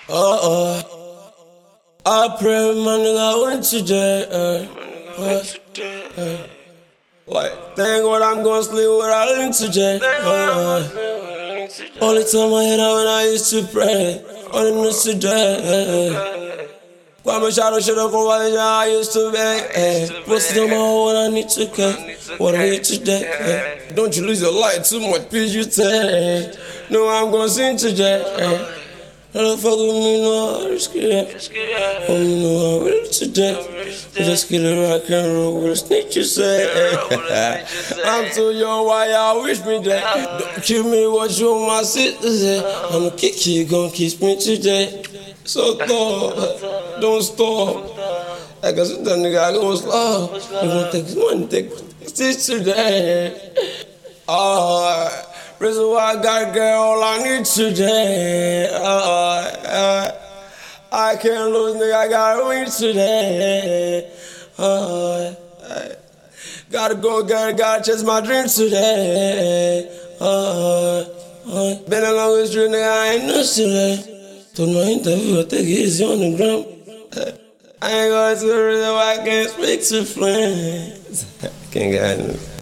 Uh, I pray my nigga win today. Like, thank God I'm gonna sleep without him today. Only time I hit out when I used to pray. Only miss today. Why my shadow shit up on what I used to be. Pussy on my hole when I need to cut. What I need today. Don't you lose your light too much, please you take. No, I'm gonna sing today. Don't fuck with me, no, I'm scared. Oh, you know I'm real today. Just get it rock and roll with a snitch, you say. I'm too young, why y'all wish me that? Don't kill me, what you want my sister say. I'ma kick you, gon' kiss me today. So stop, don't stop. Like I said, that nigga, I go slow. You gon' take this money, take this today. Reason why I gotta get all I need today. I can't lose, nigga, I gotta win today. Gotta go, gotta chase my dreams today. Been a long street, nigga, I ain't no today. Told my interview, I take it easy on the ground. I ain't going to the reason why I can't speak to friends. Can't get it.